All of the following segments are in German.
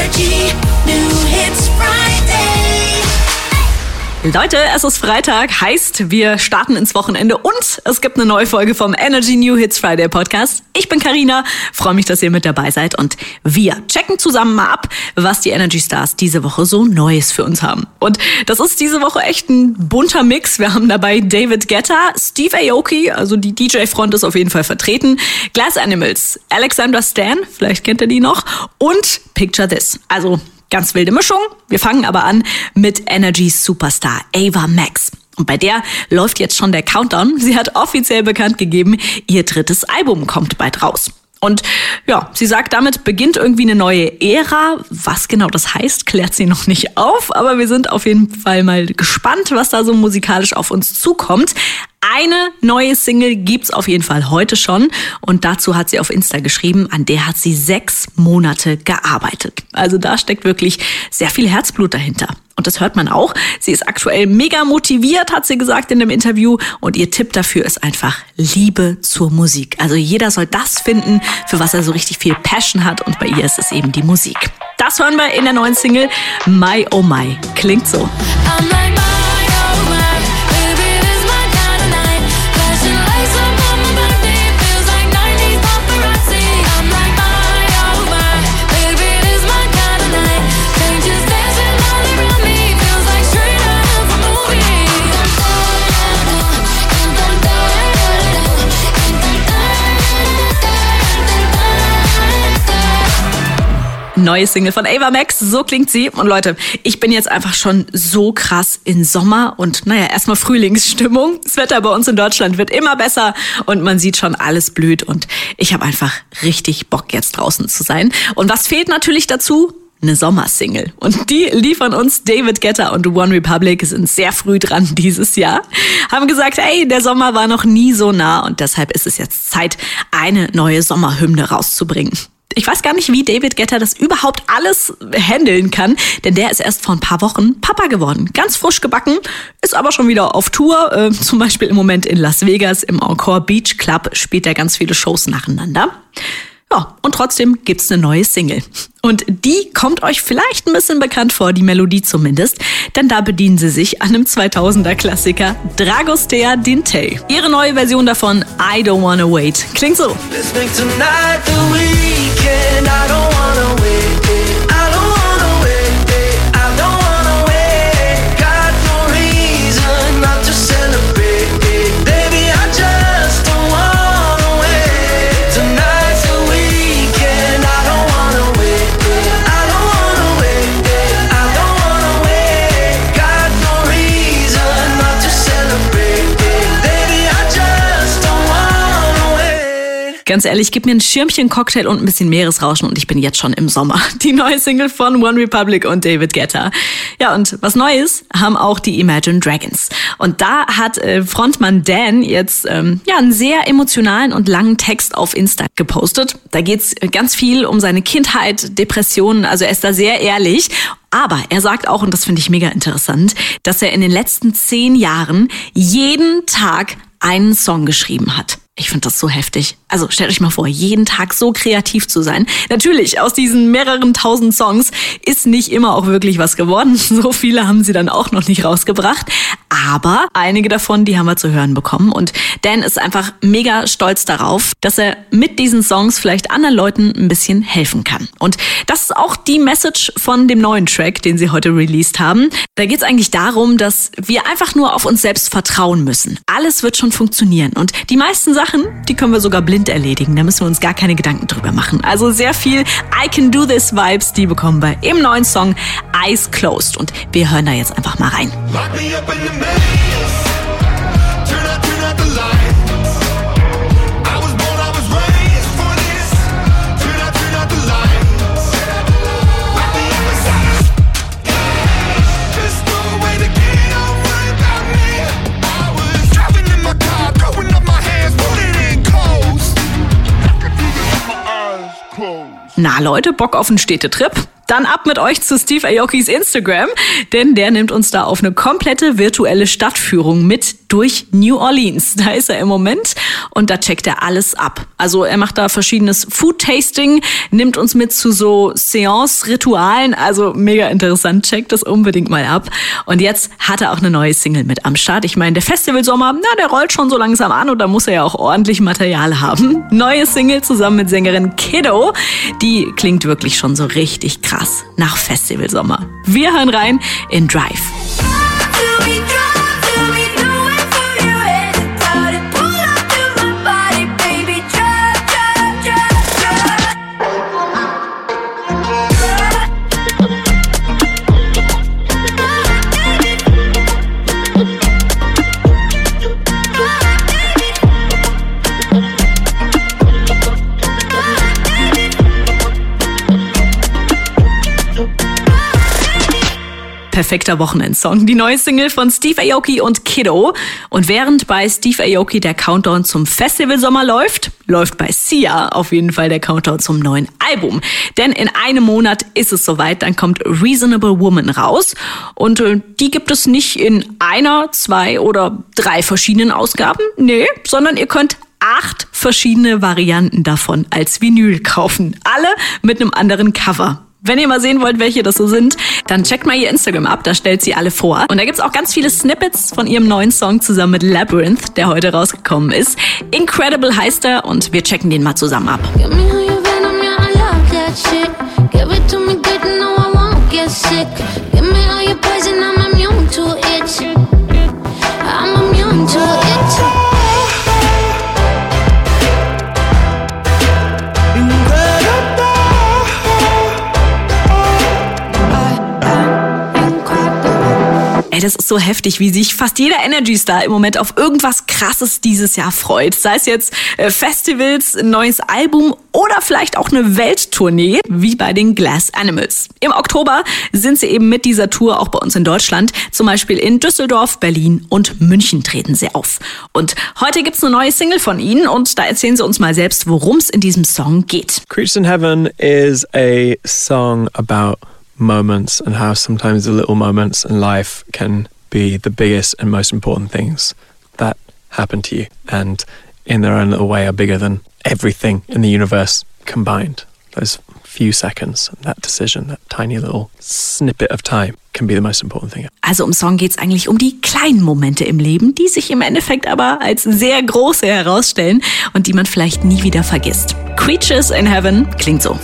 Energy New Hits Friday. Leute, es ist Freitag, heißt, wir starten ins Wochenende und es gibt eine neue Folge vom Energy New Hits Friday Podcast. Ich bin Carina, freue mich, dass ihr mit dabei seid und wir checken zusammen mal ab, was die Energy Stars diese Woche so Neues für uns haben. Und das ist diese Woche echt ein bunter Mix. Wir haben dabei David Guetta, Steve Aoki, also die DJ-Front ist auf jeden Fall vertreten, Glass Animals, Alexander Stan, vielleicht kennt ihr die noch, und Picture This. Also ganz wilde Mischung. Wir fangen aber an mit Energys Superstar Ava Max. Und bei der läuft jetzt schon der Countdown. Sie hat offiziell bekannt gegeben, ihr 3. Album kommt bald raus. Und ja, sie sagt, damit beginnt irgendwie eine neue Ära. Was genau das heißt, klärt sie noch nicht auf. Aber wir sind auf jeden Fall mal gespannt, was da so musikalisch auf uns zukommt. Eine neue Single gibt's auf jeden Fall heute schon. Und dazu hat sie auf Insta geschrieben, an der hat sie 6 Monate gearbeitet. Also da steckt wirklich sehr viel Herzblut dahinter. Und das hört man auch. Sie ist aktuell mega motiviert, hat sie gesagt in einem Interview. Und ihr Tipp dafür ist einfach Liebe zur Musik. Also jeder soll das finden, für was er so richtig viel Passion hat. Und bei ihr ist es eben die Musik. Das hören wir in der neuen Single My Oh My. Klingt so. Neue Single von Ava Max, so klingt sie. Und Leute, ich bin jetzt einfach schon so krass in Sommer und erstmal Frühlingsstimmung. Das Wetter bei uns in Deutschland wird immer besser und man sieht schon, alles blüht und ich habe einfach richtig Bock, jetzt draußen zu sein. Und was fehlt natürlich dazu? Eine Sommersingle. Und die liefern uns David Guetta und One Republic, sind sehr früh dran dieses Jahr. Haben gesagt, ey, der Sommer war noch nie so nah und deshalb ist es jetzt Zeit, eine neue Sommerhymne rauszubringen. Ich weiß gar nicht, wie David Guetta das überhaupt alles handeln kann, denn der ist erst vor ein paar Wochen Papa geworden. Ganz frisch gebacken, ist aber schon wieder auf Tour, zum Beispiel im Moment in Las Vegas im Encore Beach Club spielt er ganz viele Shows nacheinander. Ja, und trotzdem gibt's eine neue Single. Und die kommt euch vielleicht ein bisschen bekannt vor, die Melodie zumindest, denn da bedienen sie sich an einem 2000er Klassiker Dragostea Dintei. Ihre neue Version davon, I Don't Wanna Wait, klingt so. Ganz ehrlich, gib mir ein Schirmchen, Cocktail und ein bisschen Meeresrauschen und ich bin jetzt schon im Sommer. Die neue Single von One Republic und David Guetta. Ja, und was Neues haben auch die Imagine Dragons. Und da hat Frontmann Dan jetzt einen sehr emotionalen und langen Text auf Insta gepostet. Da geht's ganz viel um seine Kindheit, Depressionen, also er ist da sehr ehrlich. Aber er sagt auch, und das finde ich mega interessant, dass er in den letzten 10 Jahren jeden Tag einen Song geschrieben hat. Ich finde das so heftig. Also stellt euch mal vor, jeden Tag so kreativ zu sein. Natürlich, aus diesen mehreren tausend Songs ist nicht immer auch wirklich was geworden. So viele haben sie dann auch noch nicht rausgebracht. Aber einige davon, die haben wir zu hören bekommen. Und Dan ist einfach mega stolz darauf, dass er mit diesen Songs vielleicht anderen Leuten ein bisschen helfen kann. Und das ist auch die Message von dem neuen Track, den sie heute released haben. Da geht es eigentlich darum, dass wir einfach nur auf uns selbst vertrauen müssen. Alles wird schon funktionieren. Und die meisten Sachen, die können wir sogar blind erledigen. Da müssen wir uns gar keine Gedanken drüber machen. Also sehr viel I Can Do This Vibes, die bekommen wir im neuen Song Eyes Closed. Und wir hören da jetzt einfach mal rein. Na Leute, Bock auf einen Städtetrip? Dann ab mit euch zu Steve Aokis Instagram, denn der nimmt uns da auf eine komplette virtuelle Stadtführung mit durch New Orleans. Da ist er im Moment und da checkt er alles ab. Also er macht da verschiedenes Food-Tasting, nimmt uns mit zu so Seance-Ritualen, also mega interessant, checkt das unbedingt mal ab. Und jetzt hat er auch eine neue Single mit am Start. Ich meine, der Festivalsommer, der rollt schon so langsam an und da muss er ja auch ordentlich Material haben. Neue Single zusammen mit Sängerin Kiddo, die klingt wirklich schon so richtig krass nach Festivalsommer. Wir hören rein in Drive. Perfekter Wochenendsong. Die neue Single von Steve Aoki und Kiddo. Und während bei Steve Aoki der Countdown zum Festivalsommer läuft bei Sia auf jeden Fall der Countdown zum neuen Album. Denn in einem Monat ist es soweit, dann kommt Reasonable Woman raus. Und die gibt es nicht in 1, 2 oder 3 verschiedenen Ausgaben. Nee, sondern ihr könnt 8 verschiedene Varianten davon als Vinyl kaufen. Alle mit einem anderen Cover. Wenn ihr mal sehen wollt, welche das so sind, dann checkt mal ihr Instagram ab, da stellt sie alle vor. Und da gibt's auch ganz viele Snippets von ihrem neuen Song zusammen mit Labyrinth, der heute rausgekommen ist. Incredible heißt er und wir checken den mal zusammen ab. Das ist so heftig, wie sich fast jeder Energy-Star im Moment auf irgendwas Krasses dieses Jahr freut. Sei es jetzt Festivals, ein neues Album oder vielleicht auch eine Welttournee, wie bei den Glass Animals. Im Oktober sind sie eben mit dieser Tour auch bei uns in Deutschland. Zum Beispiel in Düsseldorf, Berlin und München treten sie auf. Und heute gibt's eine neue Single von ihnen und da erzählen sie uns mal selbst, worum es in diesem Song geht. Creatures in Heaven is a song about moments and how sometimes the little moments in life can be the biggest and most important things that happen to you and in their own little way are bigger than everything in the universe combined. Those few seconds, that decision, that tiny little snippet of time can be the most important thing. Also im Song geht's eigentlich um die kleinen Momente im Leben, die sich im Endeffekt aber als sehr große herausstellen und die man vielleicht nie wieder vergisst. Creatures in Heaven klingt so.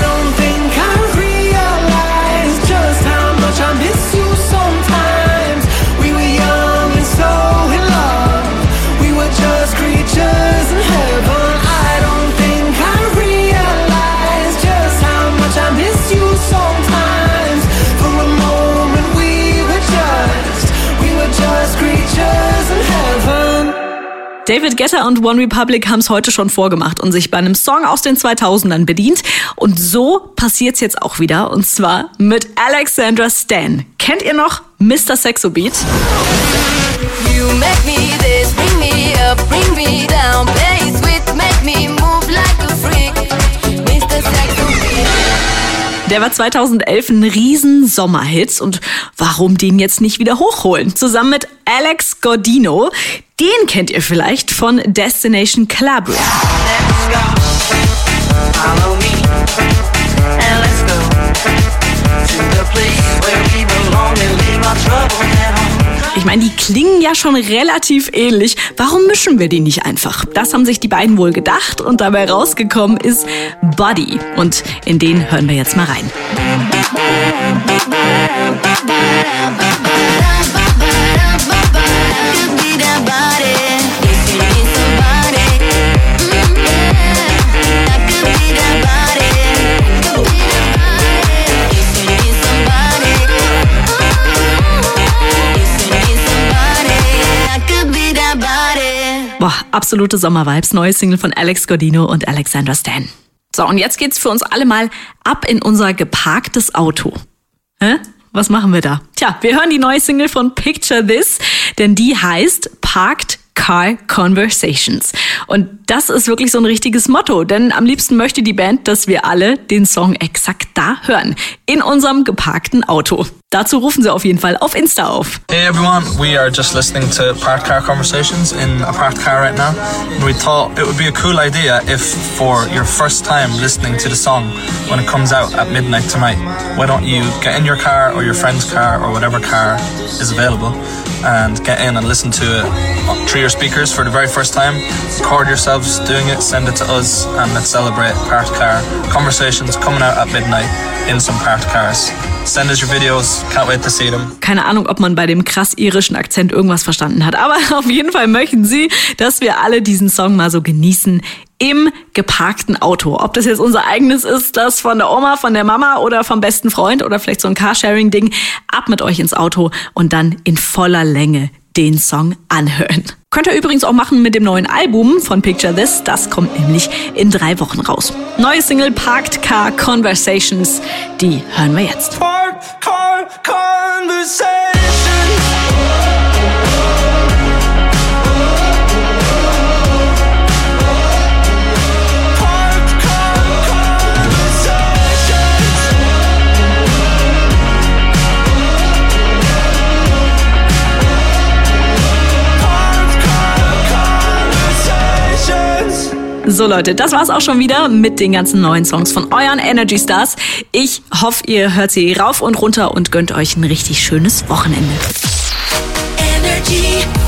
I miss you sometimes. We were young and so in love. We were just creatures in heaven. I don't think I realize just how much I miss you sometimes. For a moment we were just creatures in heaven. David Guetta und One Republic haben es heute schon vorgemacht und sich bei einem Song aus den 2000ern bedient. Und so passiert's jetzt auch wieder. Und zwar mit Alexandra Stan. Kennt ihr noch Mr. Sexo Beat? You make me this, bring me up, bring me down. Bass with, make me move like a freak. Mr. Sexo Beat. Der war 2011 ein riesen Sommerhit und warum den jetzt nicht wieder hochholen? Zusammen mit Alex Gaudino, den kennt ihr vielleicht von Destination Calabria. Let's go, follow me, and let's go to the place where we belong and leave our troubles at home. Ich meine, die klingen ja schon relativ ähnlich. Warum mischen wir die nicht einfach? Das haben sich die beiden wohl gedacht und dabei rausgekommen ist Body. Und in den hören wir jetzt mal rein. Boah, absolute Sommervibes. Neue Single von Alex Gaudino und Alexandra Stan. So, und jetzt geht's für uns alle mal ab in unser geparktes Auto. Hä? Was machen wir da? Tja, wir hören die neue Single von Picture This, denn die heißt Parked Car Conversations. Und das ist wirklich so ein richtiges Motto, denn am liebsten möchte die Band, dass wir alle den Song exakt da hören, in unserem geparkten Auto. Dazu rufen sie auf jeden Fall auf Insta auf. Hey everyone, we are just listening to Parked Car Conversations in a parked car right now. And we thought it would be a cool idea if for your first time listening to the song when it comes out at midnight tonight, why don't you get in your car or your friend's car or whatever car is available and get in and listen to it through your speakers for the very first time. Record yourselves doing it, send it to us, and let's celebrate Parked Car Conversations coming out at midnight in some parked cars. Send us your videos, can't wait to see them. Keine Ahnung, ob man bei dem krass irischen Akzent irgendwas verstanden hat, aber auf jeden Fall möchten sie, dass wir alle diesen Song mal so genießen im geparkten Auto. Ob das jetzt unser eigenes ist, das von der Oma, von der Mama oder vom besten Freund oder vielleicht so ein Carsharing-Ding, ab mit euch ins Auto und dann in voller Länge den Song anhören. Könnt ihr übrigens auch machen mit dem neuen Album von Picture This. Das kommt nämlich in 3 Wochen raus. Neue Single Parked Car Conversations, die hören wir jetzt. Parked car conversations. So Leute, das war's auch schon wieder mit den ganzen neuen Songs von euren Energy Stars. Ich hoffe, ihr hört sie rauf und runter und gönnt euch ein richtig schönes Wochenende. Energy.